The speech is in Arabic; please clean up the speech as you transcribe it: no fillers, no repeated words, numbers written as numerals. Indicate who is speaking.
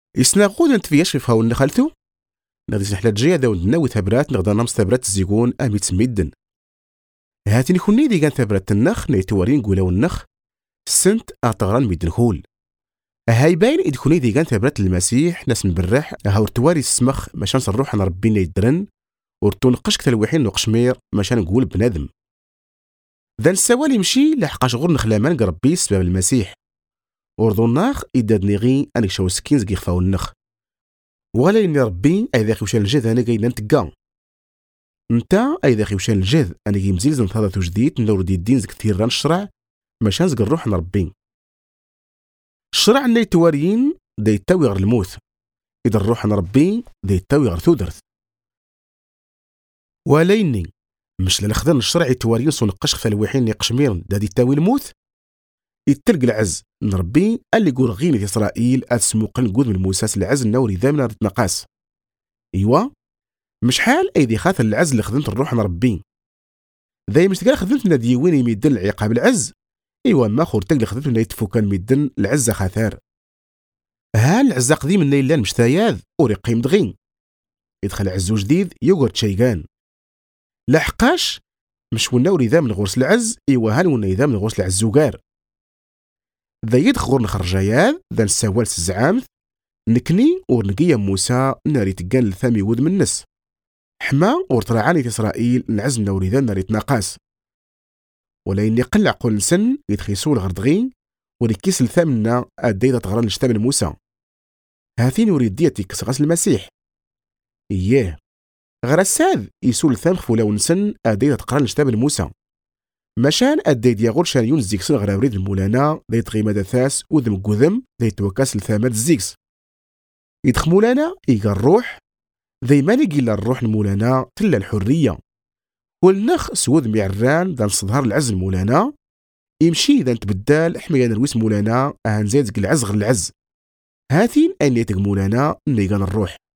Speaker 1: يسناغود انت فياش في فاون خالتو نغدي سنحلات جايه داون ناوي ثبرات نغدا نمس ثبرات الزيقون امي تسميدن هاتين كوني دي كان ثبرات النخ نيتوارين قولاو النخ السنت اعتغران ميدن خول هاي باين إذ كوني دي كان ثبرات المسيح ناس مبرح هاورتواري السمخ ماشان صروح انا ربينا يدرن ورتون قشك تلويحين نقشمير ماشان نقول بنادم ذا السوالي مشي لحقاش غور نخلامان قربي سبب المسيح وردو الناخ إدادني غي أنك شاو سكين زكي خفاو النخ وغالا إني ربي أيضا خيوشان الجهد أنا كاين نتقا نتا أيضا خيوشان الجهد أنا كي مزيل نتهضر جديد نور دي الدين زك كثير ران الشرع ماشان زك الروح نربي الشرع اللي تواريين دا يتاوي غير الموت إذا الروح نربي دا يتاوي غير ثودرث وليني مش للخضر الشرع يتواريين سونقش خفالوحين يقشميرن دا دي يتاوي الموت يتلق العز نربي اللي يقول غيني إسرائيل أتسموقن قود من موساس العز النوري ذامنا نتنقاس إيوا مش حال أيدي خاثر العز اللي خدمت الروح نربي ذا مشتقال خدمت من ديوين يميدن العقاب العز إيوا ما خورتك اللي خدمت من يتفوكان ميدن العز خاثار ها العز قديم من الليل مشتاياذ ورقيم دغين يدخل عزو جديد يوغرت شيغان لحقاش مش ونوري ذا من غرس العز إيوا هل وني ذا من غرس العزوقار ذا يدخل نخرجيان ذا نساوال الزعامث نكني ورنقيا موسى ناري تقال الثامي ود من نس حما ورترعاني في إسرائيل نعز نوري ذا ناري تناقاس ولا إني قلع قول نسن يدخيسول غردغين وريكيس الثامنة أديدا تغران لشتام موسى هاثين يريد ديتي كسغاس المسيح إياه غرساذ يسول الثام خفولا ونسن أديدا تقران لشتام موسى مشان أديد يغول شان يونس زيكسن غراوريد المولانا ذي تغيمة داثاس وذم قذم ذي توكاس الثامات الزيكس يدخ مولانا إيقا الروح ذي ما نقي الروح المولانا تلا الحرية والنخ سود ميعران ذا نصدهر العز المولانا يمشي ذا نتبدال حميا نرويس مولانا أهان زيد العز غير العز هاثين أن يتق مولانا نيقان الروح